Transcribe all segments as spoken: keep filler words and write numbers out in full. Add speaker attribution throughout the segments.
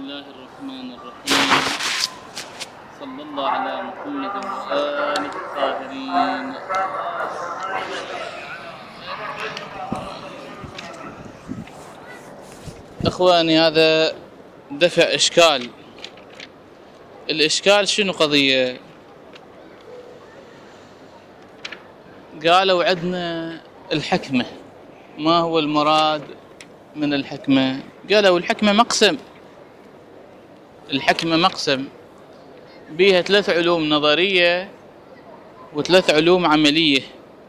Speaker 1: الله الرحمن الرحيم. صلى الله على محمد وآله الطاهرين. اخواني، هذا دفع اشكال. الاشكال شنو؟ قضية قالوا عندنا الحكمة. ما هو المراد من الحكمة؟ قالوا الحكمة مقسم. الحكمة مقسم بيها ثلاث علوم نظرية وثلاث علوم عملية.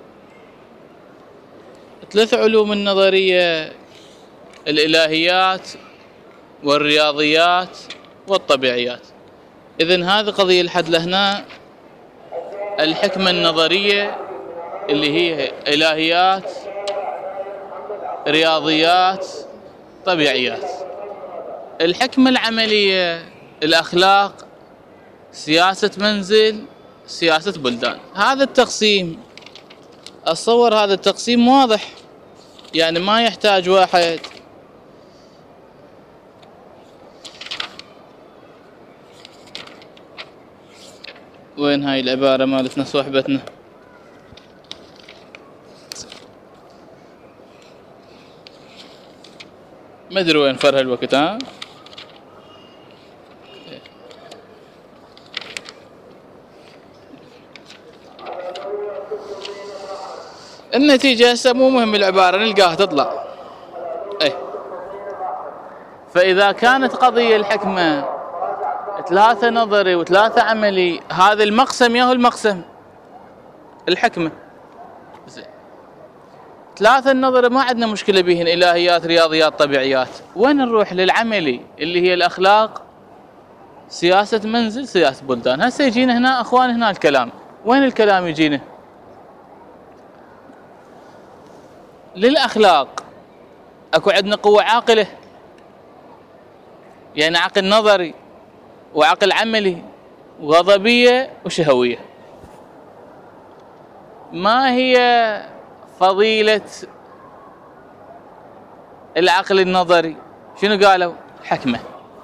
Speaker 1: ثلاث علوم النظرية الإلهيات والرياضيات والطبيعيات. إذن هذه قضية لحد لهنا. الحكمة النظرية اللي هي إلهيات، رياضيات، طبيعيات. الحكمة العملية الأخلاق، سياسة منزل، سياسة بلدان. هذا التقسيم، أتصور هذا التقسيم واضح، يعني ما يحتاج واحد وين هاي العبارة مالتنا صاحبتنا؟ ما ادري وين فرها الوقت. ها النتيجة هسه مو مهم العبارة، نلقاها تطلع. ايه فإذا كانت قضية الحكمة ثلاثة نظري وثلاثة عملي، هذا المقسم ياهو المقسم الحكمة. زين، ثلاثة النظري ما عندنا مشكلة بهن، إلهيات، رياضيات، طبيعيات. وين نروح للعملي اللي هي الأخلاق، سياسة منزل، سياسة بلدان؟ هسه يجينا هنا أخوان، هنا الكلام. وين الكلام يجينا؟ للأخلاق أكو عندنا قوة عاقلة، يعني عقل نظري وعقل عملي وغضبية وشهوية. ما هي فضيلة العقل النظري؟ شنو قالوا؟ حكمة.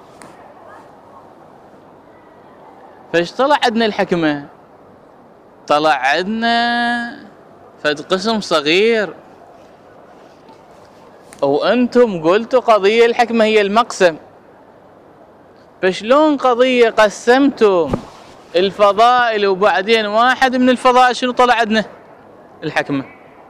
Speaker 1: فايش طلع عندنا الحكمة؟ طلع عندنا فد قسم صغير، وانتم قلتوا قضية الحكمة هي المقسم. فشلون قضية قسمتم الفضائل وبعدين واحد من الفضائل شنو طلع عندنا؟ الحكمة.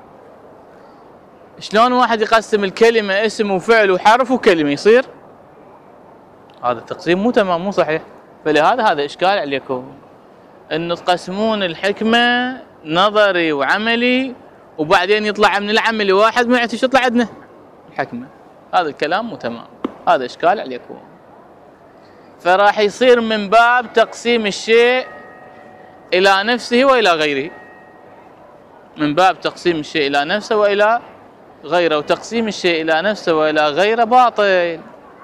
Speaker 1: شلون واحد يقسم الكلمة اسم وفعل وحرف وكلمة يصير؟ هذا التقسيم مو تمام، مو صحيح. فلهذا هذا إشكال عليكم، أن تقسمون الحكمة نظري وعملي وبعدين يطلع من العملي واحد ما يعرف يطلع عندنا الحكمة. هذا الكلام مو تمام، هذا إشكال عليكم. فراح يصير من باب تقسيم الشيء إلى نفسه وإلى غيره، من باب تقسيم الشيء إلى نفسه وإلى غيره. وتقسيم الشيء إلى نفسه وإلى غيره باطل.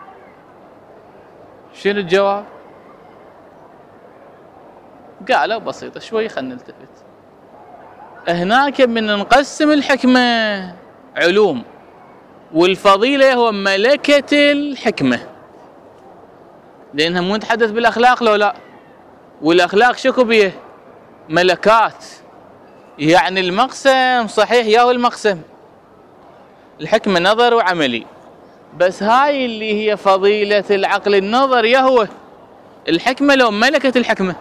Speaker 1: شنو الجواب؟ قالوا بسيطة شوي، خلنا نلتفت. هناك من نقسم الحكمة علوم، والفضيلة هو ملكة الحكمة، لأنها مو نتحدث بالأخلاق لو لا. والأخلاق شكو بيه؟ ملكات. يعني المقسم صحيح ياهو المقسم، الحكمة نظر وعملي، بس هاي اللي هي فضيلة العقل النظري ياهو الحكمة لو ملكة الحكمة.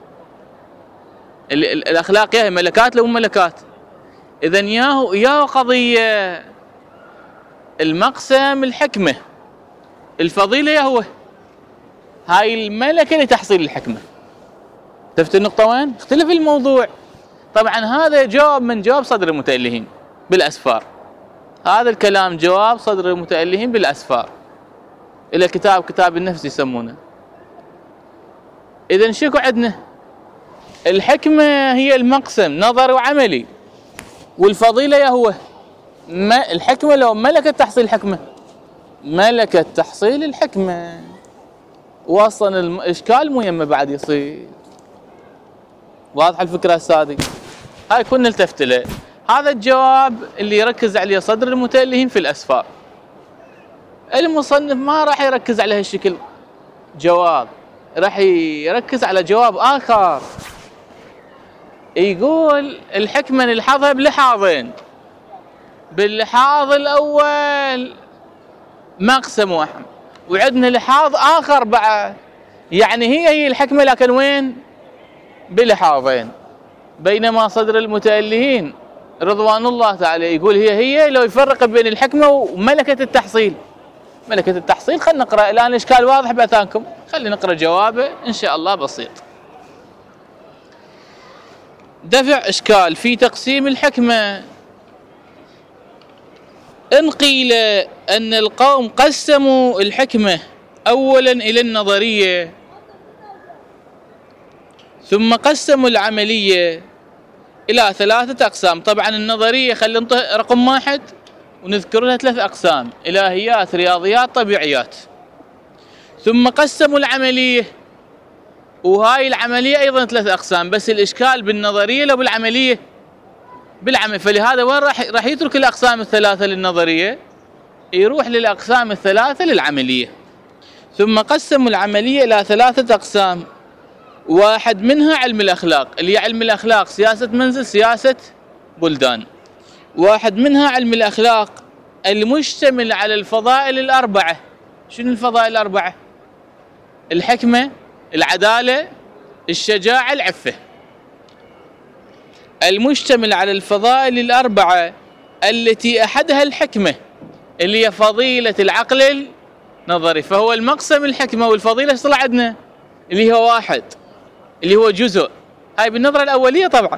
Speaker 1: الأخلاق ياهي ملكات لو ملكات. إذن ياهو ياهو قضية المقسم الحكمة، الفضيلة ياهو هاي الملكة لتحصيل الحكمة. شفت النقطة وين؟ اختلف الموضوع. طبعا هذا جواب من جواب صدر المتألهين بالأسفار. هذا الكلام جواب صدر المتألهين بالأسفار إلى كتاب كتاب النفس يسمونه. إذن شكو عندنا؟ الحكمة هي المقسم نظري وعملي، والفضيلة ياهو ما الحكمة لو ملكة تحصيل الحكمة، ملكة تحصيل الحكمة. واصلا الاشكال مو يمه بعد يصير. واضحه الفكره السادي؟ هاي كنا التفت له. هذا الجواب اللي يركز عليه صدر المتألهين في الاسفار. المصنف ما راح يركز على هالشكل، جواب، راح يركز على جواب آخر، يقول الحكمة نلحظها بلحاظين. باللحاظ الأول مقسم واحد، وعندنا لحاظ آخر بعد، يعني هي هي الحكمة لكن وين؟ بلحاظين. بينما صدر المتألهين رضوان الله تعالى يقول هي هي، لو يفرق بين الحكمة وملكة التحصيل. ملكة التحصيل خلينا نقرأ الآن، الإشكال واضح بأذانكم، خلينا نقرأ جوابه إن شاء الله بسيط. دفع إشكال في تقسيم الحكمة. إن قيل أن القوم قسموا الحكمة أولا إلى النظرية ثم قسموا العملية إلى ثلاثة أقسام. طبعا النظرية خلينا ننطق رقم واحد ونذكر لها ثلاث أقسام: إلهيات، رياضيات، طبيعيات. ثم قسموا العملية، وهاي العملية أيضا ثلاث أقسام، بس الإشكال بالنظرية لو بالعملية؟ بالعمل. فلهذا وين راح راح يترك الأقسام الثلاثة للنظرية، يروح للأقسام الثلاثة للعملية. ثم قسموا العملية إلى ثلاثة أقسام، واحد منها علم الأخلاق، اللي هي علم الأخلاق سياسة منزل، سياسة بلدان. واحد منها علم الأخلاق المشتمل على الفضائل الأربعة. شنو الفضائل الأربعة؟ الحكمة، العدالة، الشجاعة، العفة. المشتمل على الفضائل الأربعة التي أحدها الحكمة، اللي هي فضيلة العقل النظري. فهو المقسم الحكمة والفضيلة ايش طلع عندنا؟ اللي هو واحد، اللي هو جزء. هاي بالنظرة الأولية طبعا.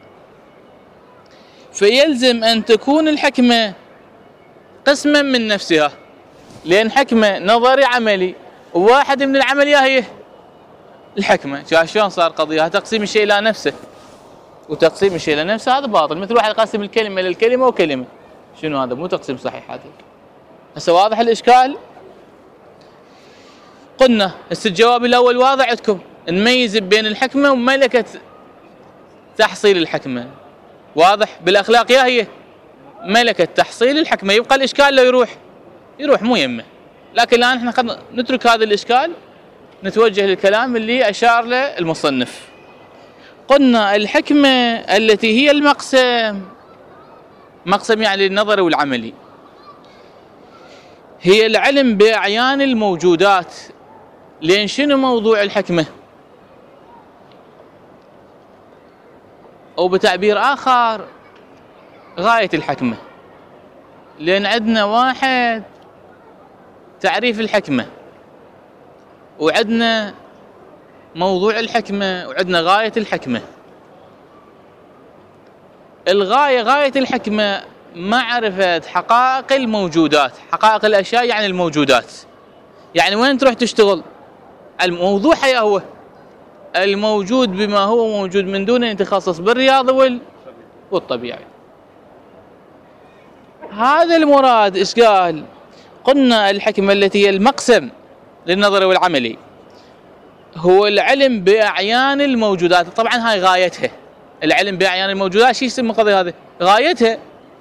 Speaker 1: فيلزم أن تكون الحكمة قسما من نفسها، لأن حكمة نظري عملي، وواحد من العملية هي الحكمة. شايف شلون صار قضية تقسيم الشيء إلى نفسه، وتقسيم الشيء إلى نفسه هذا باطل. مثل واحد يقسم الكلمة للكلمة وكلمة، شنو هذا؟ مو تقسيم صحيح هذا. هسه واضح الإشكال؟ قلنا هسه الجواب الأول واضح عندكم، نميز بين الحكمة وملكة تحصيل الحكمة. واضح؟ بالأخلاق يا هي ملكة تحصيل الحكمة. يبقى الإشكال لو يروح يروح مو يمه. لكن الآن احنا خلنا نترك هذا الإشكال، نتوجه للكلام اللي أشار له المصنف. قلنا الحكمة التي هي المقسم، مقسم يعني النظري والعملي، هي العلم بأعيان الموجودات. لأن شنو موضوع الحكمة؟ أو بتعبير آخر غاية الحكمة. لأن عندنا واحد تعريف الحكمة، وعندنا موضوع الحكمة، وعندنا غاية الحكمة. الغاية، غاية الحكمة معرفة حقائق الموجودات. حقائق الأشياء يعني الموجودات، يعني وين تروح تشتغل؟ الموضوع هي هو الموجود بما هو موجود من دون أن يتخصص بالرياضة والطبيعي. هذا المراد. إيش قال؟ قلنا الحكمة التي هي المقسم للنظري والعملي هو العلم بأعيان الموجودات. طبعا هاي غايتها، العلم بأعيان الموجودات. شو يسمى القضية هذه؟ غايتها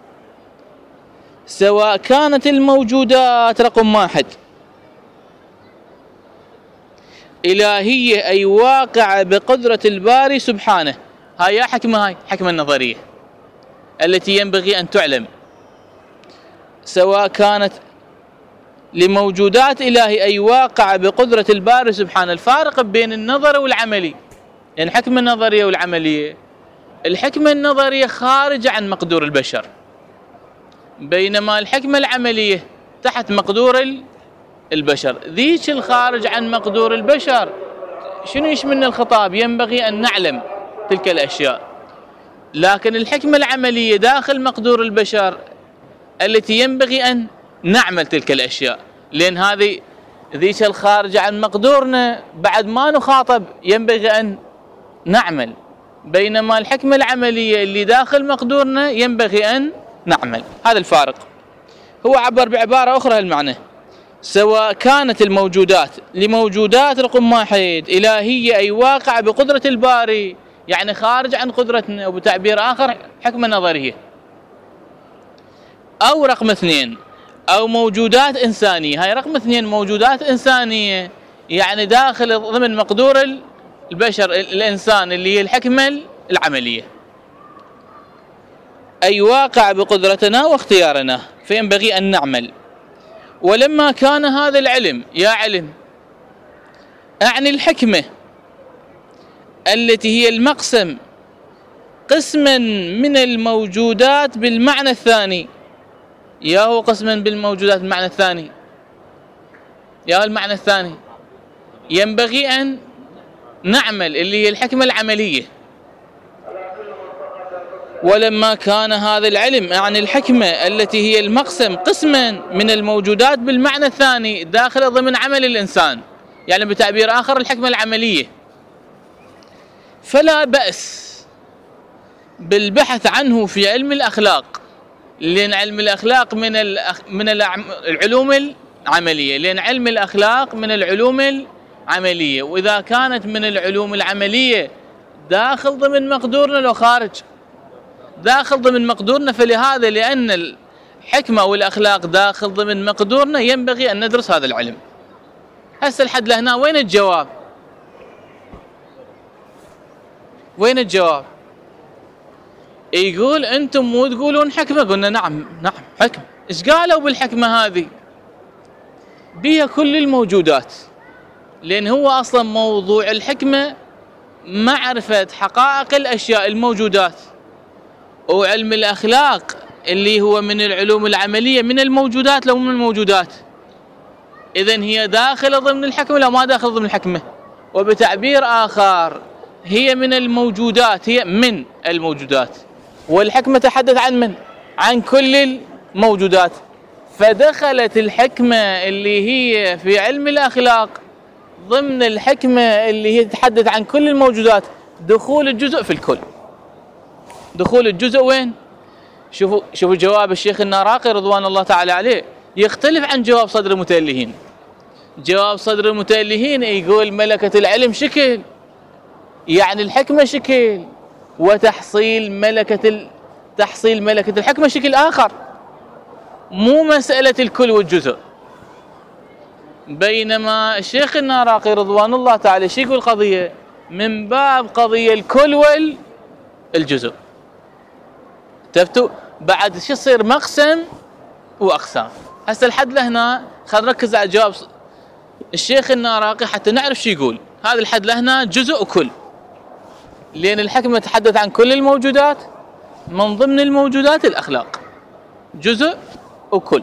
Speaker 1: سواء كانت الموجودات رقم واحد إلهية أي واقعة بقدرة الباري سبحانه. هاي يا حكمة، هاي حكمة النظرية التي ينبغي أن تعلم، سواء كانت لموجودات إلهي أي واقعة بقدرة الباري سبحانه. الفارق بين النظر والعملي، يعني الحكمة النظرية والعملية، الحكمة النظرية خارجة عن مقدور البشر، بينما الحكمة العملية تحت مقدور البشر. ذيك الخارج عن مقدور البشر شنو يشملنا الخطاب؟ ينبغي أن نعلم تلك الأشياء. لكن الحكمة العملية داخل مقدور البشر التي ينبغي أن نعمل تلك الأشياء، لأن هذه ذيك الخارجة عن مقدورنا بعد ما نخاطب ينبغي أن نعمل، بينما الحكمة العملية اللي داخل مقدورنا ينبغي أن نعمل. هذا الفارق. هو عبر بعبارة أخرى المعنى، سواء كانت الموجودات لموجودات رقم واحد إلهية أي واقع بقدرة الباري، يعني خارج عن قدرتنا، وبتعبير آخر حكمة نظرية، أو رقم اثنين أو موجودات إنسانية. هاي رقم اثنين موجودات إنسانية، يعني داخل ضمن مقدور البشر الإنسان اللي هي الحكمة العملية، أي واقع بقدرتنا واختيارنا، فينبغي أن نعمل. ولما كان هذا العلم، يا علم أعني الحكمة التي هي المقسم قسما من الموجودات بالمعنى الثاني، يا هو قسما بالموجودات بالمعنى الثاني، يا هو المعنى الثاني، ينبغي أن نعمل اللي هي الحكمة العملية. ولما كان هذا العلم يعني الحكمة التي هي المقسم قسما من الموجودات بالمعنى الثاني داخل ضمن عمل الإنسان، يعني بتعبير آخر الحكمة العملية، فلا بأس بالبحث عنه في علم الأخلاق، لأن علم الأخلاق من من العلوم العملية، لأن علم الأخلاق من العلوم العملية، وإذا كانت من العلوم العملية داخل ضمن مقدورنا لو خارج داخل ضمن مقدورنا، فلهذا لأن الحكمة والأخلاق داخل ضمن مقدورنا ينبغي أن ندرس هذا العلم. هسه لحد لهنا وين الجواب؟ وين الجواب؟ يقول أنتم مو تقولون حكمة؟ قلنا نعم نعم حكمة. إيش قالوا بالحكمة هذه؟ بها كل الموجودات، لأن هو أصلا موضوع الحكمة معرفة حقائق الأشياء الموجودات، وعلم الأخلاق اللي هو من العلوم العملية من الموجودات لو من الموجودات، إذن هي داخلة ضمن الحكمة لو ما داخل ضمن الحكمة. وبتعبير آخر هي من الموجودات، هي من الموجودات، والحكمة تحدث عن من؟ عن كل الموجودات. فدخلت الحكمة اللي هي في علم الأخلاق ضمن الحكمة اللي هي تتحدث عن كل الموجودات، دخول الجزء في الكل. دخول الجزء وين؟ شوفوا شوفوا جواب الشيخ الناراقي رضوان الله تعالى عليه يختلف عن جواب صدر المتألهين. جواب صدر المتألهين يقول ملكة العلم شكل، يعني الحكمة شكل، وتحصيل ملكة ال... تحصيل ملكة الحكمة شكل آخر، مو مسألة الكل والجزء. بينما الشيخ الناراقي رضوان الله تعالى شو يقول؟ قضية من باب قضية الكل والجزء. تفتوا بعد شو يصير مقسم وأقسام. هسه لحد لهنا خلينا نركز على جواب الشيخ الناراقي حتى نعرف شو يقول. هذا الحد لهنا جزء وكل، لأن الحكمة تحدث عن كل الموجودات، من ضمن الموجودات الأخلاق، جزء وكل.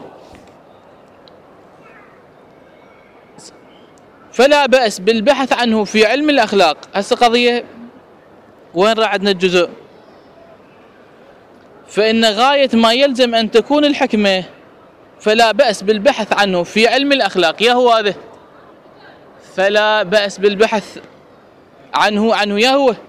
Speaker 1: فلا بأس بالبحث عنه في علم الأخلاق. هسه قضية وين راح عندنا الجزء؟ فإن غاية ما يلزم أن تكون الحكمة، فلا بأس بالبحث عنه في علم الأخلاق، يا هو هذا. فلا بأس بالبحث عنه عنه يا هو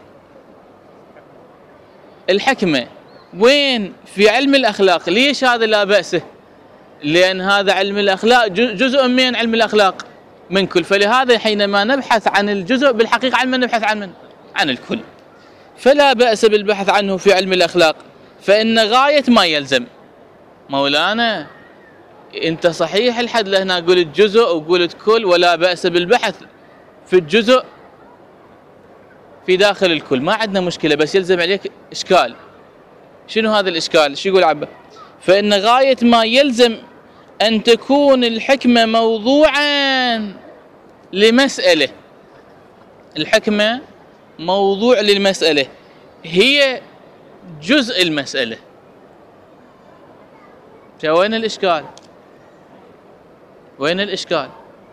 Speaker 1: الحكمة. وين؟ في علم الأخلاق. ليش هذا لا بأس؟ لأن هذا علم الأخلاق جزء من علم الأخلاق من كل، فلهذا حينما نبحث عن الجزء بالحقيقة عن من نبحث؟ عن من؟ عن الكل. فلا بأس بالبحث عنه في علم الأخلاق، فإن غاية ما يلزم. مولانا أنت صحيح الحد لهنا قلت جزء وقلت كل، ولا بأس بالبحث في الجزء في داخل الكل، ما عندنا مشكلة، بس يلزم عليك إشكال. شنو هذا الإشكال؟ شو يقول عبا؟ فإن غاية ما يلزم أن تكون الحكمة موضوعا لمسألة. الحكمة موضوع للمسألة، هي جزء المسألة. وين الإشكال؟ وين الإشكال؟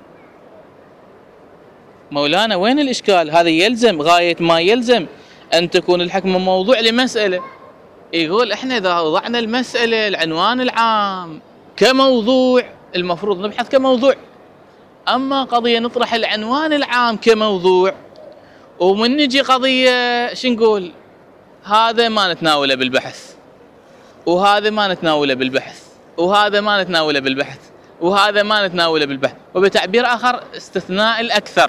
Speaker 1: مولانا وين الإشكال؟ هذا يلزم، غاية ما يلزم أن تكون الحكمة موضوع لمسألة. يقول إحنا إذا وضعنا المسألة العنوان العام كموضوع المفروض نبحث كموضوع، أما قضية نطرح العنوان العام كموضوع ومن نجي قضية شو نقول؟ هذا ما نتناوله بالبحث، وهذا ما نتناوله بالبحث، وهذا ما نتناوله بالبحث، وهذا ما نتناوله بالبحث. وبتعبير آخر استثناء الأكثر.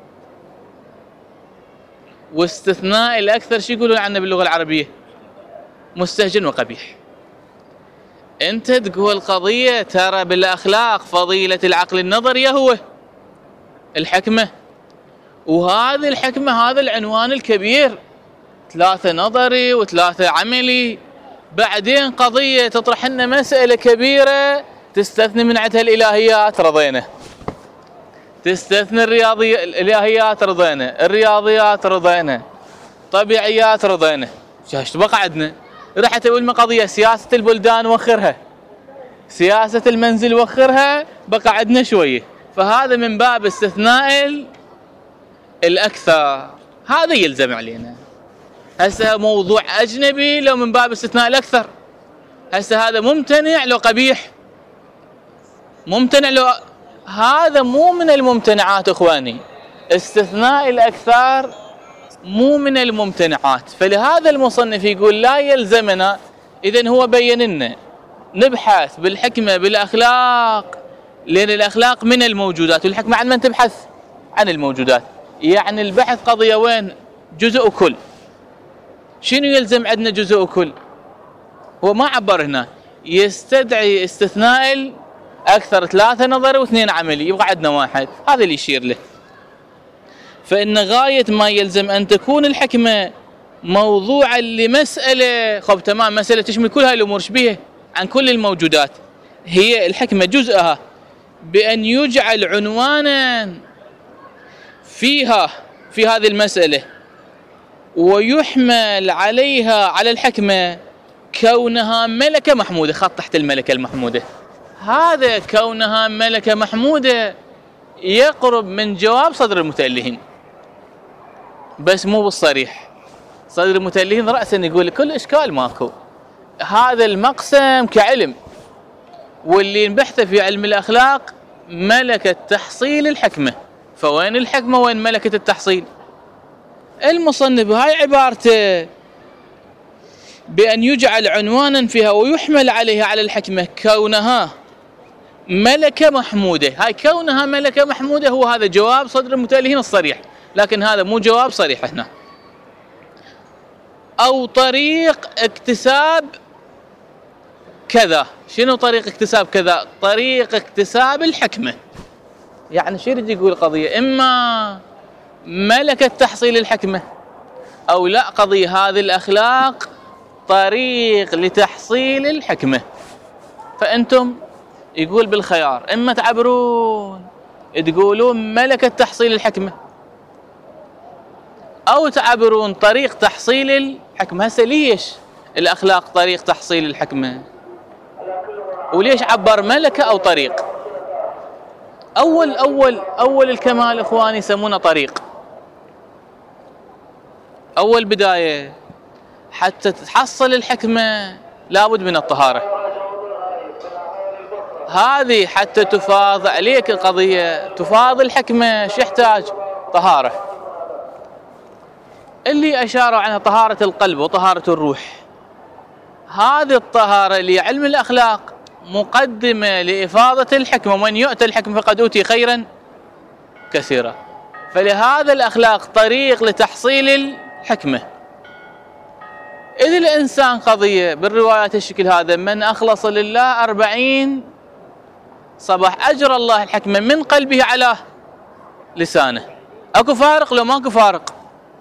Speaker 1: واستثناء الأكثر شو يقولون عنه باللغة العربية؟ مستهجن وقبيح. أنت تقول قضية ترى بالأخلاق فضيلة العقل النظري هو الحكمة. وهذه الحكمة هذا العنوان الكبير، ثلاثة نظري وثلاثة عملي، بعدين قضية تطرح لنا مسألة كبيرة تستثني من عندها الإلهيات، رضينا. تستثني الرياضي الإلهيات، رضينا. الرياضيات، رضينا. طبيعيات، رضينا. ايش بقى عندنا؟ راح تقول ما قضية سياسة البلدان وخرها، سياسة المنزل وخرها، بقى عندنا شوية. فهذا من باب استثناء الأكثر، هذا يلزم علينا. هسه موضوع أجنبي لو من باب استثناء الأكثر، هسه هذا ممتنع لو قبيح، ممتنع لو هذا مو من الممتنعات اخواني، استثناء الأكثر مو من الممتنعات. فلهذا المصنف يقول لا يلزمنا، إذن هو بين لنا نبحث بالحكمة بالأخلاق، لأن الأخلاق من الموجودات والحكمة عن من تبحث؟ عن الموجودات. يعني البحث قضية وين؟ جزء وكل. شنو يلزم عندنا جزء وكل؟ هو ما عبر هنا، يستدعي استثناء أكثر، ثلاثة نظري واثنين عملي، يبقى عندنا واحد، هذا اللي يشير له. فإن غاية ما يلزم أن تكون الحكمة موضوعا لمسألة، خب تمام، مسألة تشمل كل هاي الأمور، شبيه عن كل الموجودات، هي الحكمة جزءها بأن يجعل عنوانا فيها في هذه المسألة، ويحمل عليها على الحكمة كونها ملكة محمودة. خط تحت الملكة المحمودة، هذا كونها ملكة محمودة يقرب من جواب صدر المتألهين، بس مو بالصريح. صدر المتألهين رأسا يقول كل إشكال ماكو، هذا المقسم كعلم، واللي نبحثه في علم الأخلاق ملكة تحصيل الحكمة. فوين الحكمة وين ملكة التحصيل؟ المصنف هاي عبارته بأن يجعل عنوانا فيها ويحمل عليها على الحكمة كونها ملكة محمودة. هاي كونها ملكة محمودة هو هذا جواب صدر المتألهين الصريح، لكن هذا مو جواب صريح هنا. أو طريق اكتساب كذا. شنو طريق اكتساب كذا؟ طريق اكتساب الحكمة. يعني شو يريد يقول قضية؟ إما ملكة تحصيل الحكمة، أو لا، قضية هذه الأخلاق طريق لتحصيل الحكمة. فأنتم يقول بالخيار، إما تعبرون تقولون ملكة تحصيل الحكمة، أو تعبرون طريق تحصيل الحكمة. هسه ليش الأخلاق طريق تحصيل الحكمة؟ وليش عبر ملكة أو طريق؟ أول أول أول الكمال إخواني يسمونه طريق. أول بداية حتى تحصل الحكمة لابد من الطهارة. هذه حتى تفاض عليك القضية، تفاض الحكمة، شو يحتاج؟ طهارة. اللي أشاروا عنها طهارة القلب وطهارة الروح. هذه الطهارة لعلم الأخلاق مقدمة لإفاضة الحكمة، ومن يؤتى الحكمة فقد أوتي خيرا كثيرا. فلهذا الأخلاق طريق لتحصيل الحكمة. إذ الإنسان قضية بالروايات الشكل هذا، من أخلص لله أربعين صباح أجرى الله الحكمة من قلبه على لسانه. أكو فارق لو ماكو فارق؟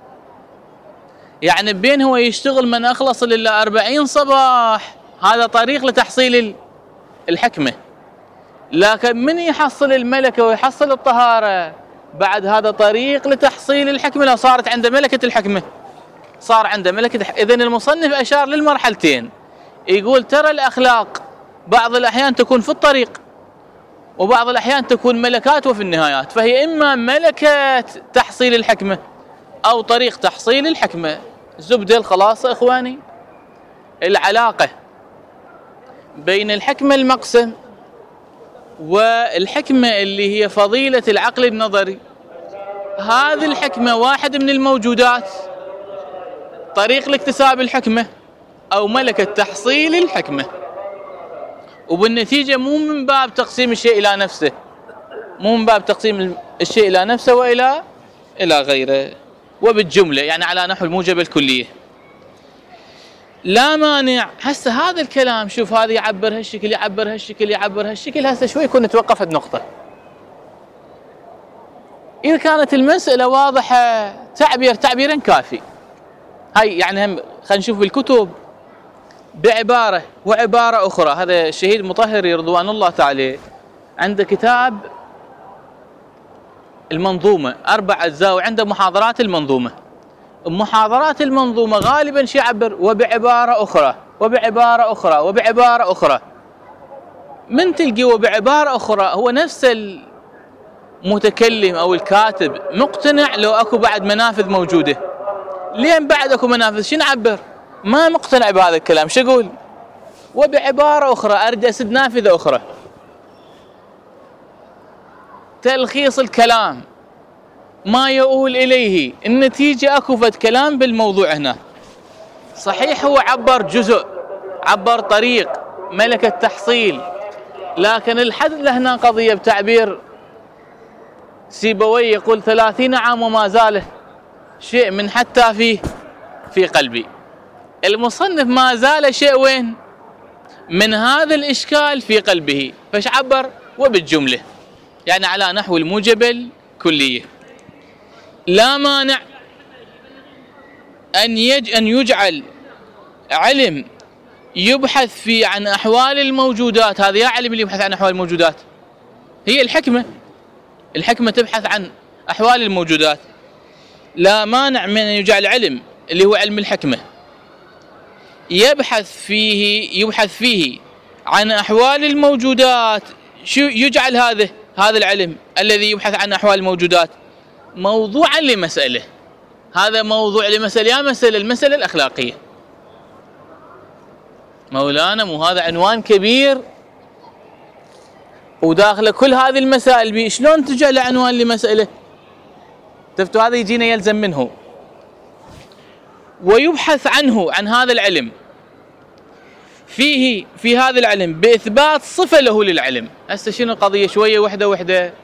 Speaker 1: يعني بين هو يشتغل من أخلص لله أربعين صباح، هذا طريق لتحصيل الحكمة. لكن من يحصل الملكة ويحصل الطهارة بعد، هذا طريق لتحصيل الحكمة. لو صارت عنده ملكة الحكمة، صار عنده ملكة. إذن المصنف أشار للمرحلتين، يقول ترى الأخلاق بعض الأحيان تكون في الطريق، وبعض الأحيان تكون ملكات وفي النهايات. فهي إما ملكة تحصيل الحكمة أو طريق تحصيل الحكمة. زبدة الخلاصة إخواني، العلاقة بين الحكمة المقسم والحكمة اللي هي فضيلة العقل النظري. هذه الحكمة واحد من الموجودات، طريق لاكتساب الحكمة أو ملكة تحصيل الحكمة. وبالنتيجة مو من باب تقسيم الشيء إلى نفسه، مو من باب تقسيم الشيء إلى نفسه وإلى إلى غيره، وبالجملة يعني على نحو الموجبة الكلية. لا مانع. هسه هذا الكلام، شوف هذا يعبر هالشكل، يعبر هالشكل، يعبر هالشكل. هسه شوي كنا نتوقف عند نقطة. إذا كانت المسألة واضحة تعبير تعبيرا كافي. هاي يعني هم خلينا نشوف بالكتب بعبارة وعبارة أخرى. هذا الشهيد المطهري رضوان الله تعالى عنده كتاب المنظومة أربع أجزاء، وعنده محاضرات المنظومة. محاضرات المنظومة غالبا شو يعبر؟ وبعبارة أخرى وبعبارة أخرى وبعبارة أخرى. من تلقي وبعبارة أخرى هو نفس المتكلم أو الكاتب مقتنع لو أكو بعد منافذ موجودة. لين بعد أكو منافذ شو نعبر؟ ما مقتنع بهذا الكلام، شو أقول؟ وبعبارة أخرى أرجع أسد نافذة أخرى. تلخيص الكلام ما يؤول إليه النتيجة. أكو فد كلام بالموضوع هنا صحيح هو عبر جزء، عبر طريق ملكة تحصيل، لكن الحد لهنا قضية بتعبير سيبويه يقول ثلاثين عام وما زال شيء من حتى فيه في قلبي. المصنف ما زال شيء وين؟ من هذا الإشكال في قلبه. فش عبر؟ وبالجملة، يعني على نحو الموجب الكلية. لا مانع أن يج أن يجعل علم يبحث فيه عن أحوال الموجودات. هذا يا علم اللي يبحث عن أحوال الموجودات هي الحكمة. الحكمة تبحث عن أحوال الموجودات. لا مانع من أن يجعل علم اللي هو علم الحكمة يبحث فيه يبحث فيه عن أحوال الموجودات. شو يجعل هذا هذا العلم الذي يبحث عن أحوال الموجودات موضوعا لمسألة. هذا موضوع لمسألة، يا مسألة المسألة الأخلاقية. مولانا مو هذا عنوان كبير وداخله كل هذه المسائل بي، شلون تجعل عنوان لمسألة؟ تفتوا هذا يجينا يلزم منه. ويبحث عنه عن هذا العلم فيه في هذا العلم بإثبات صفة له للعلم. هسه شنو القضية؟ شوية وحدة وحدة.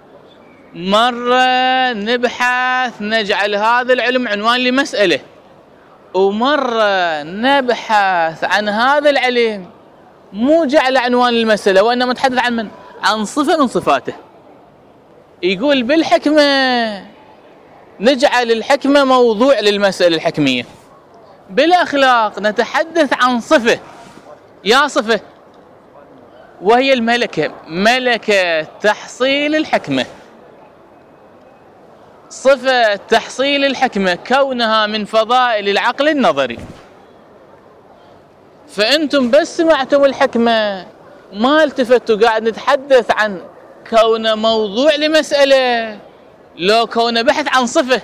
Speaker 1: مرة نبحث نجعل هذا العلم عنوان لمسألة، ومرة نبحث عن هذا العلم مو جعل عنوان للمسألة وإنما نتحدث عن من؟ عن صفة من صفاته. يقول بالحكمة نجعل الحكمة موضوع للمسألة الحكمية. بالأخلاق نتحدث عن صفة، يا صفة وهي الملكة، ملكة تحصيل الحكمة. صفة تحصيل الحكمة كونها من فضائل العقل النظري. فأنتم بس سمعتم الحكمة ما التفتوا، قاعد نتحدث عن كون موضوع لمسألة لو كون بحث عن صفة.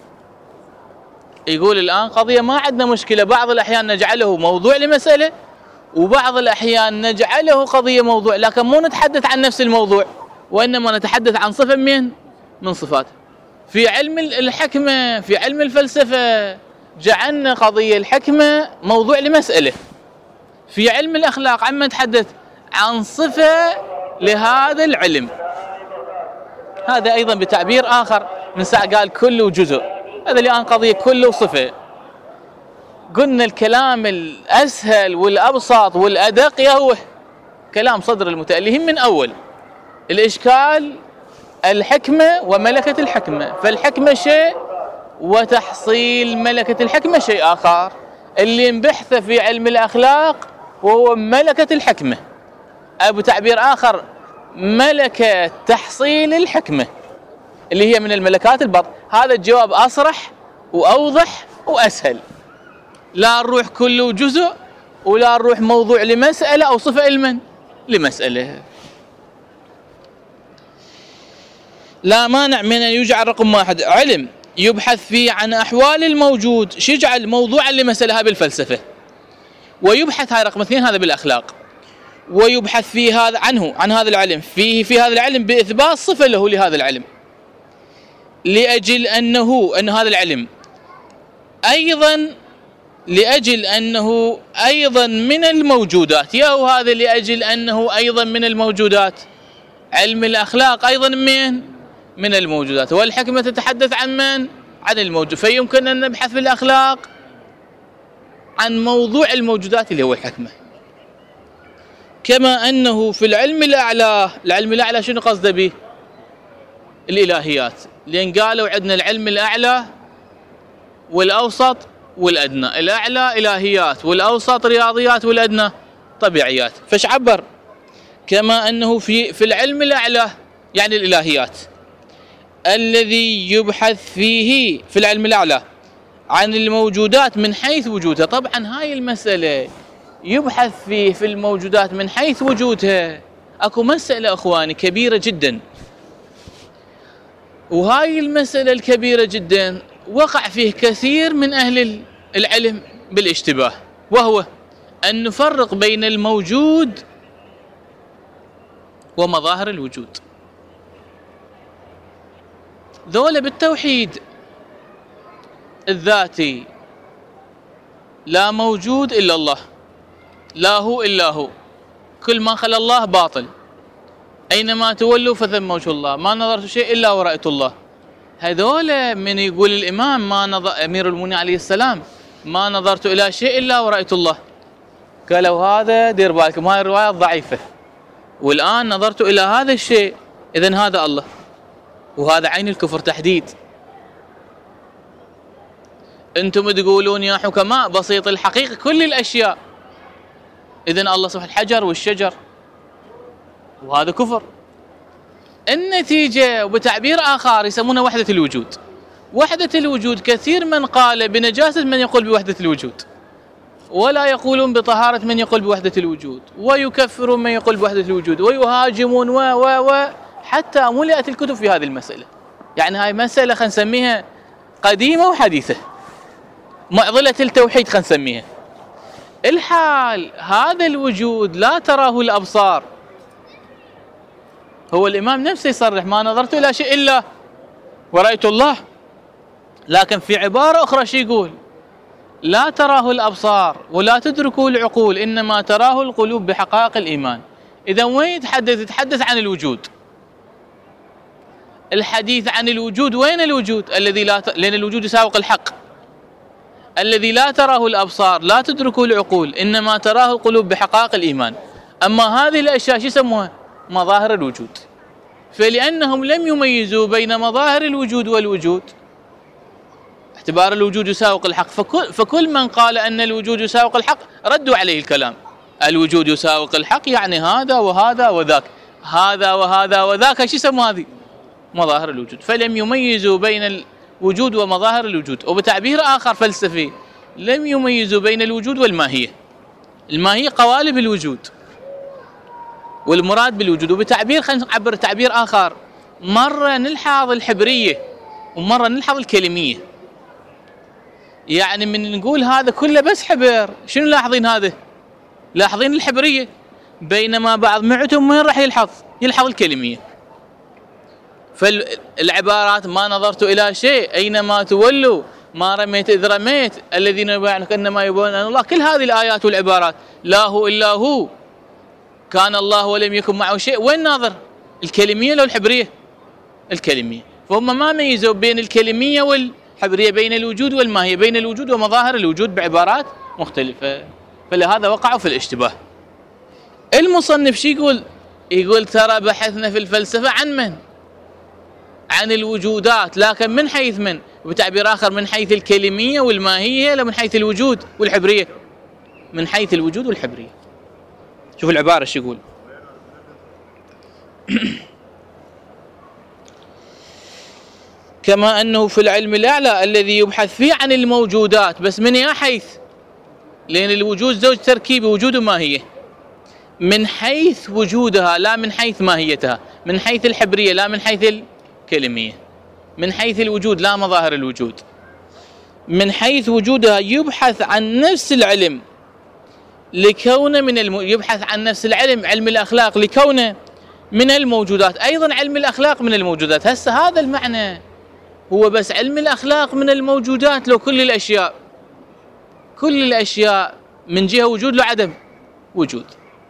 Speaker 1: يقول الآن قضية ما عندنا مشكلة، بعض الأحيان نجعله موضوع لمسألة وبعض الأحيان نجعله قضية موضوع، لكن مو نتحدث عن نفس الموضوع وإنما نتحدث عن صفة من من صفاته. في علم الحكمة في علم الفلسفة جعلنا قضية الحكمة موضوع لمسألة. في علم الأخلاق عم نتحدث عن صفة لهذا العلم. هذا أيضا بتعبير آخر من ساعة قال كل وجزء، هذا الآن قضية كل وصفة. قلنا الكلام الأسهل والأبسط والأدق يهوه كلام صدر المتألهين من أول. الإشكال الحكمة وملكة الحكمة، فالحكمة شيء وتحصيل ملكة الحكمة شيء آخر. اللي انبحث في علم الأخلاق وهو ملكة الحكمة، أو بتعبير آخر ملكة تحصيل الحكمة اللي هي من الملكات البطن. هذا الجواب أصرح وأوضح وأسهل. لا نروح كل وجزء ولا نروح موضوع لمسألة أو صفة علما لمسألة. لا مانع من أن يجعل رقم واحد علم يبحث فيه عن أحوال الموجود، شو يجعل موضوعا لمسألة بالفلسفة، ويبحث هاي رقم اثنين هذا بالأخلاق، ويبحث فيه هذا عنه عن هذا العلم فيه في هذا العلم بإثبات صفة له لهذا العلم، لأجل أنه أن هذا العلم أيضا لأجل أنه أيضا من الموجودات. يا هو هذا لأجل أنه أيضا من الموجودات. علم الأخلاق أيضا من من الموجودات، والحكمة تتحدث عن من؟ عن الموجود. فيمكن أن نبحث في الأخلاق عن موضوع الموجودات اللي هو الحكمة. كما أنه في العلم الأعلى، العلم الأعلى شنو قصده به؟ الإلهيات. لأن قالوا عندنا العلم الأعلى والأوسط والأدنى. الأعلى إلهيات والأوسط رياضيات والأدنى طبيعيات. فش عبر؟ كما أنه في في العلم الأعلى يعني الإلهيات الذي يبحث فيه في العلم الأعلى عن الموجودات من حيث وجودها. طبعا هاي المسألة يبحث فيه في الموجودات من حيث وجودها، اكو مسألة اخواني كبيرة جدا، وهاي المسألة الكبيرة جدا وقع فيه كثير من اهل العلم بالاشتباه، وهو ان نفرق بين الموجود ومظاهر الوجود. ذولا بالتوحيد الذاتي لا موجود الا الله، لا هو الا هو، كل ما خلا الله باطل، اينما تولوا فثم وجه الله، ما نظرت شيء الا ورأيت الله. هذول من يقول الامام ما نظر امير المؤمنين عليه السلام ما نظرت الى شيء الا ورأيت الله، قالوا هذا دير بالكم هاي الرواية ضعيفة، والان نظرت الى هذا الشيء، اذا هذا الله، وهذا عين الكفر تحديد. انتم تقولون يا حكماء بسيط الحقيقة كل الاشياء، اذا الله سبحانه الحجر والشجر، وهذا كفر. النتيجة وبتعبير اخر يسمونه وحدة الوجود. وحدة الوجود كثير من قال بنجاسة من يقول بوحدة الوجود، ولا يقولون بطهارة من يقول بوحدة الوجود، ويكفرون من يقول بوحدة الوجود، ويهاجمون و و و حتى ملئت الكتب في هذه المسألة. يعني هاي مسألة خلينا نسميها قديمة وحديثة، معضلة التوحيد خلينا نسميها. الحال هذا الوجود لا تراه الأبصار، هو الإمام نفسه يصرح ما نظرت إلى شيء إلا ورأيت الله، لكن في عبارة أخرى شو يقول؟ لا تراه الأبصار ولا تدركه العقول إنما تراه القلوب بحقائق الإيمان. إذا وين يتحدث؟ يتحدث عن الوجود. الحديث عن الوجود، وين الوجود الذي لا ت... لأن الوجود يساوق الحق، الذي لا تراه الأبصار لا تدركه العقول إنما تراه القلوب بحقائق الإيمان. أما هذه الأشياء شو يسموها؟ مظاهر الوجود. فلأنهم لم يميزوا بين مظاهر الوجود والوجود، اعتبار الوجود يساوق الحق، فكل, فكل من قال أن الوجود يساوق الحق ردوا عليه الكلام. الوجود يساوق الحق يعني هذا وهذا وذاك، هذا وهذا وذاك شو يسموا هذه؟ مظاهر الوجود. فلم يميزوا بين الوجود ومظاهر الوجود. وبتعبير آخر فلسفي لم يميزوا بين الوجود والماهية. الماهية قوالب الوجود والمراد بالوجود. وبتعبير خلينا نعبر تعبير آخر، مرة نلحظ الحبرية ومرة نلحظ الكلمية. يعني من نقول هذا كله بس حبر، شنو لاحظين هذا؟ لاحظين الحبرية، بينما بعض معتم وين راح يلحظ؟ يلحظ الكلمية. فالعبارات ما نظرت إلى شيء أينما تولوا ما رميت إذ رميت الذين يبايعونك إنما يبايعون الله، كل هذه الآيات والعبارات لا هو إلا هو، كان الله ولم يكن معه شيء، وين ناظر؟ الكلمية لو الحبرية؟ الكلمية. فهم ما ميزوا بين الكلمية والحبرية، بين الوجود والماهية، بين الوجود ومظاهر الوجود بعبارات مختلفة، فلهذا وقعوا في الاشتباه. المصنف شو يقول؟ يقول ترى بحثنا في الفلسفة عن من؟ عن الوجودات، لكن من حيث من؟ وبتعبير آخر من حيث الكلمية والماهية، لا من حيث الوجود والحبرية؟ من حيث الوجود والحبرية. شوف العبارة شو يقول. كما أنه في العلم الأعلى الذي يبحث فيه عن الموجودات، بس من أي حيث؟ لأن الوجود زوج تركيبي، وجود وماهية، من حيث وجودها لا من حيث ماهيتها، من حيث الحبرية لا من حيث الكلمية، من حيث الوجود لا مظاهر الوجود، من حيث وجودها يبحث عن نفس العلم لكونه من الم... يبحث عن نفس العلم، علم الأخلاق، لكونه من الموجودات. أيضا علم الأخلاق من الموجودات. هسه هذا المعنى، هو بس علم الأخلاق من الموجودات لو كل الأشياء، كل الأشياء من جهة وجود لو عدم وجود.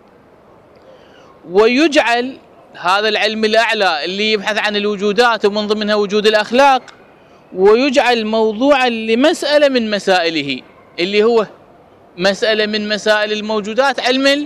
Speaker 1: ويجعل هذا العلم الأعلى اللي يبحث عن الوجودات ومن ضمنها وجود الأخلاق، ويجعل موضوعا لمسألة من مسائله اللي هو مسألة من مسائل الموجودات علم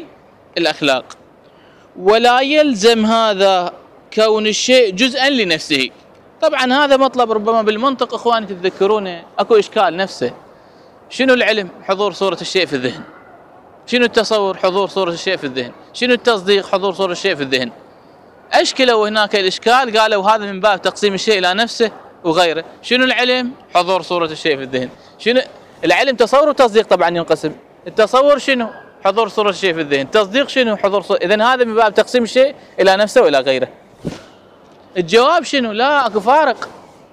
Speaker 1: الأخلاق. ولا يلزم هذا كون الشيء جزءا لنفسه، طبعا هذا مطلب ربما بالمنطق اخواني تتذكرونه اكو اشكال نفسه. شنو العلم؟ حضور صورة الشيء في الذهن. شنو التصور؟ حضور صورة الشيء في الذهن. شنو التصديق؟ حضور صورة الشيء في الذهن. اشكلوا هناك الاشكال، قالوا هذا من باب تقسيم الشيء الى نفسه وغيره. شنو العلم؟ حضور صورة الشيء في الذهن. شنو العلم؟ تصور وتصديق طبعا ينقسم. التصور شنو؟ حضور صورة الشيء في الذهن. التصديق شنو؟ حضور صورة. اذا هذا من باب تقسيم الشيء الى نفسه والى غيره. الجواب شنو؟ لا، اكو فارق.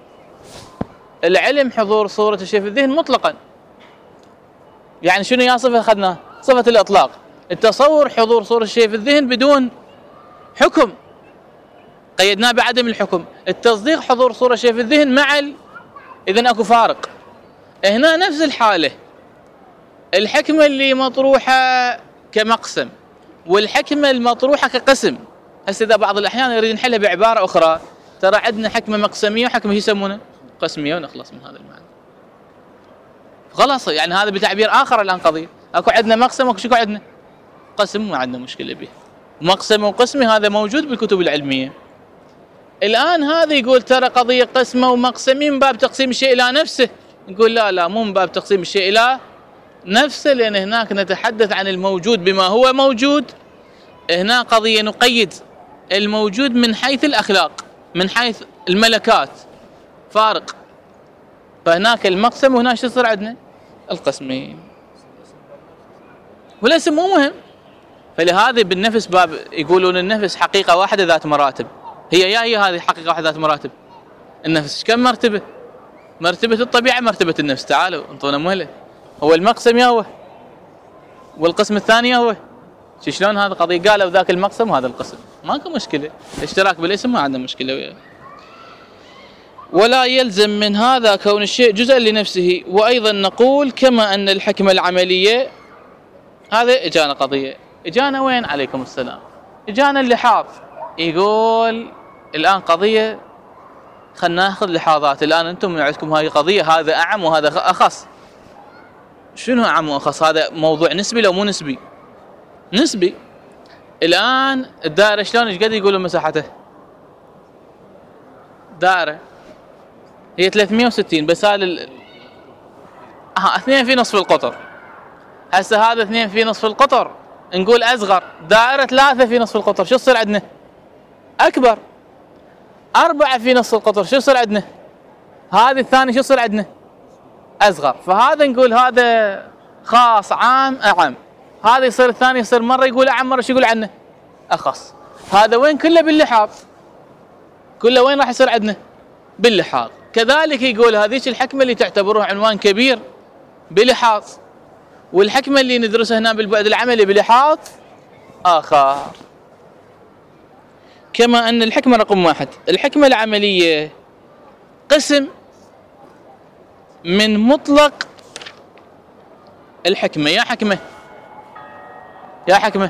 Speaker 1: العلم حضور صورة الشيء في الذهن مطلقا. يعني شنو يا صفة اخذناها؟ صفة الاطلاق. التصور حضور صورة الشيء في الذهن بدون حكم، قيدناه بعدم الحكم. التصديق حضور صورة الشيء في الذهن مع ال... اذا اكو فارق. هنا نفس الحالة، الحكمة اللي مطروحة كمقسم والحكمة المطروحة كقسم. هسه اذا بعض الاحيان يريد نحلها بعبارة اخرى، ترى عندنا حكمة مقسمية وحكمة يسمونها قسمية، ونخلص من هذا المعنى. خلاص يعني هذا بتعبير اخر الان قضية. اكو عندنا مقسم واكو شكو عندنا قسم، ما عندنا مشكلة به. مقسم وقسمي هذا موجود بالكتب العلمية. الان هذا يقول ترى قضية قسمة ومقسمي من باب تقسيم الشيء الى نفسه. نقول لا لا، مو من باب تقسيم الشيء الى نفسه، لان هناك نتحدث عن الموجود بما هو موجود. هنا قضية نقيد الموجود من حيث الاخلاق، من حيث الملكات، فارق. فهناك المقسم وهناك شو يصير عندنا؟ القسمي. والاسم مو مهم. فلهذا بالنفس باب يقولون النفس حقيقة واحدة ذات مراتب. هي يا هي هذه حقيقة واحدة ذات مراتب. النفس كم مرتبة؟ مرتبة الطبيعة، مرتبة النفس. تعالوا انطونا مهلة. هو المقسم يا هو والقسم الثاني يا هو. شلون هذا قضية؟ قالوا ذاك المقسم وهذا القسم، ماكو مشكلة. اشتراك بالاسم ما عندنا مشكلة وياه. ولا يلزم من هذا كون الشيء جزءا لنفسه. وأيضا نقول كما أن الحكمة العملية، هذا إجانا قضية. إجانا وين؟ عليكم السلام. إجانا اللحاظ. يقول الآن قضية، خلنا ناخذ لحاظات. الآن أنتم عندكم هذه قضية، هذا أعم وهذا أخص. شنو أعم وأخص؟ هذا موضوع نسبي لو مو نسبي؟ نسبي. الآن الدائرة شلون ايش قد يقولون مساحته؟ دائرة هي ثلاثمئة وستين، بس هذا ال... اه اثنين في نصف القطر. هسه هذا اثنين في نصف القطر، نقول أصغر. دائرة ثلاثة في نصف القطر، شو يصير عندنا؟ أكبر. أربعة في نصف القطر، شو يصير عندنا؟ هذه الثاني شو يصير عندنا؟ أصغر. فهذا نقول هذا خاص عام أعم. هذا يصير الثاني يصير مرة يقول أعم، مرة شو يقول عنه؟ أخص. هذا وين؟ كله باللحاظ. كله وين راح يصير عندنا؟ باللحاظ. كذلك يقول هذيك الحكمة اللي تعتبروها عنوان كبير بلحاظ، والحكمة اللي ندرسها هنا بالبعد العملي بلحاظ آخر. كما أن الحكمة رقم واحد، الحكمة العملية قسم من مطلق الحكمة. يا حكمة يا حكمة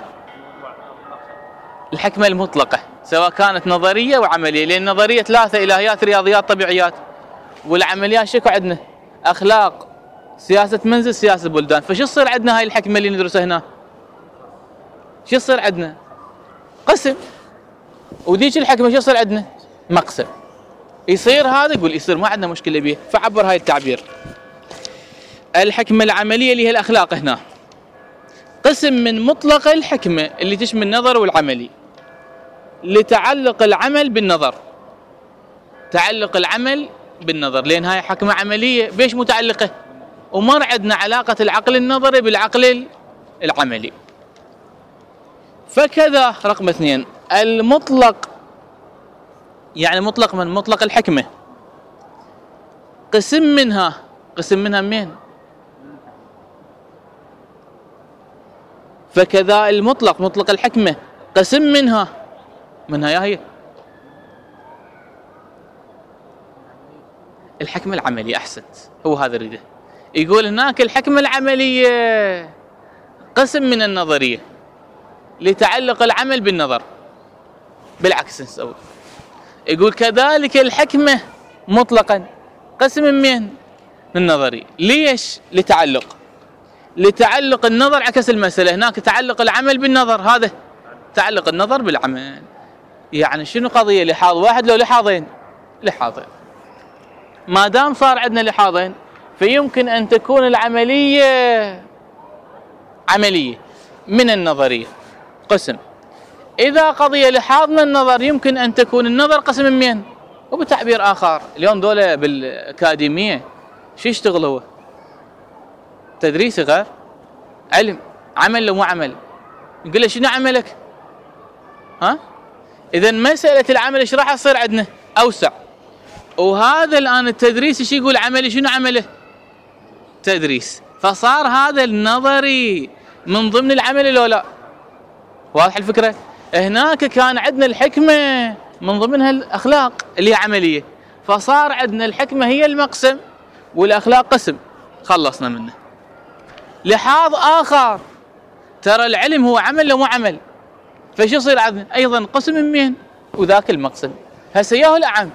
Speaker 1: الحكمة المطلقة، سواء كانت نظرية وعملية. لأن النظرية ثلاثة: إلهيات، رياضيات، طبيعيات. والعمليات شكو عندنا؟ أخلاق، سياسة منزل، سياسة بلدان. فشو يصير عندنا هاي الحكمة اللي ندرسها هنا؟ شو يصير عندنا؟ قسم. وديك الحكمة شو يصير عندنا؟ مقسم. يصير هذا يقول يصير ما عندنا مشكلة به. فعبر هاي التعبير. الحكمة العملية اللي هي الأخلاق هنا قسم من مطلق الحكمة اللي تشمل النظر والعملي، لتعلق العمل بالنظر. تعلق العمل بالنظر، لأن هاي حكمة عملية. بيش متعلقة؟ ومر عندنا علاقة العقل النظري بالعقل العملي. فكذا رقم اثنين المطلق، يعني مطلق من مطلق الحكمة قسم منها. قسم منها منين؟ فكذا المطلق مطلق الحكمة قسم منها. منها يا هي الحكمة العملية. أحسنت، هو هذا الريده. يقول هناك الحكمة العملية قسم من النظرية لتعلق العمل بالنظر. بالعكس نسوي. يقول كذلك الحكمة مطلقا قسم من من النظرية. ليش؟ لتعلق لتعلق النظر. عكس المسألة، هناك تعلق العمل بالنظر، هذا تعلق النظر بالعمل. يعني شنو قضية؟ لحاظ واحد لو لحاظين؟ لحاظين. ما دام صار عندنا لحاظين فيمكن أن تكون العملية عملية من النظرية قسم. إذا قضية لحاظنا النظر يمكن أن تكون النظر قسم من مين؟ وبتعبير آخر اليوم دولة بالأكاديمية شو يشتغل هو؟ تدريس غير علم، عمل لو مو عمل. يقول له شنو عملك؟ ها؟ إذا مسألة العمل ايش راح تصير عندنا؟ أوسع. وهذا الآن التدريس ايش يقول عملي؟ شنو عمله؟ تدريس. فصار هذا النظري من ضمن العمل لو لا؟ واضح الفكرة؟ هناك كان عندنا الحكمة من ضمنها الأخلاق اللي هي عملية، فصار عندنا الحكمة هي المقسم والأخلاق قسم، خلصنا منه. لحاظ آخر ترى العلم هو عمل لو مو عمل، فشو يصير عندنا؟ أيضا قسم من مين؟ وذاك المقسم. هسه ياهو الأعم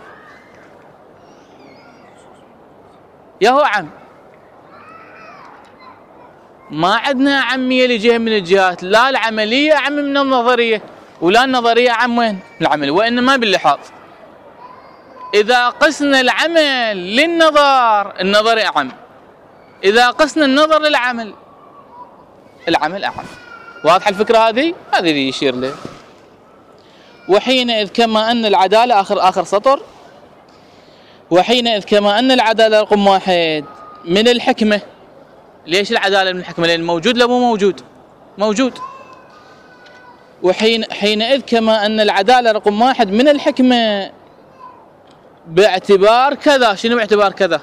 Speaker 1: ياهو أعم، ما عندنا أعمية لجهة من الجهات، لا العملية أعم من النظرية ولا النظرية أعم وين؟ العمل، وإنما باللحاظ. إذا قسنا العمل للنظر النظر أعم، إذا قسنا النظر للعمل العمل أعم. واضحة الفكرة هذه؟ هذه اللي يشير له. وحينئذ كما أن العدالة آخر آخر سطر، وحينئذ كما أن العدالة رقم واحد من الحكمة. ليش العدالة من الحكمة؟ لأن موجود لا مو موجود؟ موجود. وحين حينئذ كما أن العدالة رقم واحد من الحكمة باعتبار كذا. شنو باعتبار كذا؟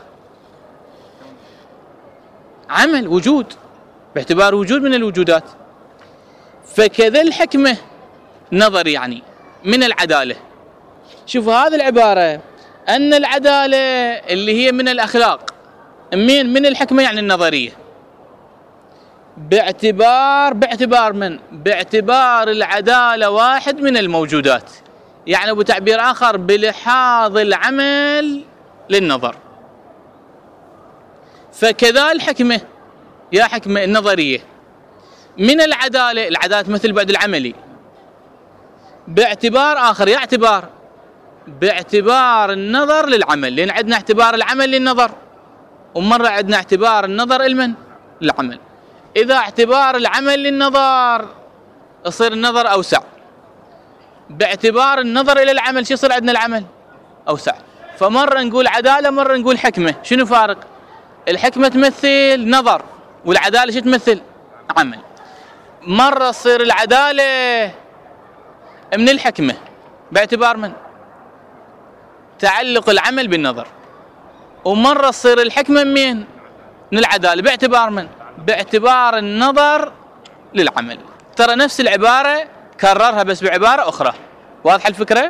Speaker 1: عمل، وجود، باعتبار وجود من الوجودات. فكذا الحكمة نظر يعني من العدالة. شوفوا هذه العبارة، أن العدالة اللي هي من الأخلاق من من الحكمة يعني النظرية، باعتبار باعتبار من؟ باعتبار العدالة واحد من الموجودات، يعني بتعبير آخر بلحاظ العمل للنظر. فكذا الحكمة يا حكمة النظرية من العدالة، العدالة مثل بعد العملي، باعتبار آخر يا اعتبار باعتبار النظر للعمل، لأن عندنا اعتبار العمل للنظر، ومرة عندنا اعتبار النظر لمن؟ للعمل. إذا اعتبار العمل للنظر يصير النظر أوسع، باعتبار النظر إلى العمل شو يصير عندنا؟ العمل أوسع. فمرة نقول عدالة مرة نقول حكمة. شنو فارق؟ الحكمة تمثل نظر والعدالة شو تمثل؟ عمل. مرة تصير العدالة من الحكمة باعتبار من؟ تعلق العمل بالنظر، ومرة تصير الحكمة من مين؟ من العدالة باعتبار من؟ باعتبار النظر للعمل. ترى نفس العبارة كررها بس بعبارة أخرى. واضحة الفكرة؟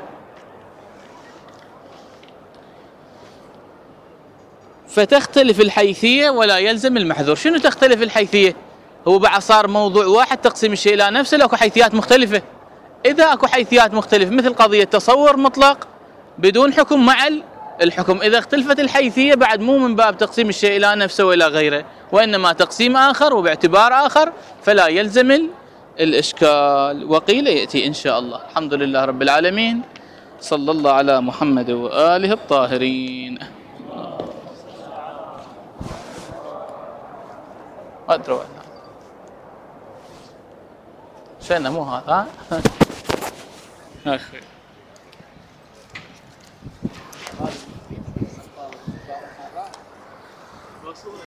Speaker 1: فتختلف الحيثية ولا يلزم المحذور. شنو تختلف الحيثية؟ هو بعد صار موضوع واحد تقسيم الشيء إلى نفسه، لو اكو حيثيات مختلفة. إذا اكو حيثيات مختلفة مثل قضية تصور مطلق بدون حكم مع الحكم، إذا اختلفت الحيثية بعد مو من باب تقسيم الشيء إلى نفسه وإلى غيره، وإنما تقسيم آخر وباعتبار آخر، فلا يلزم الإشكال. وقيل يأتي إن شاء الله. الحمد لله رب العالمين، صلى الله على محمد وآله الطاهرين. أدروا شأنه مو هذا أخي.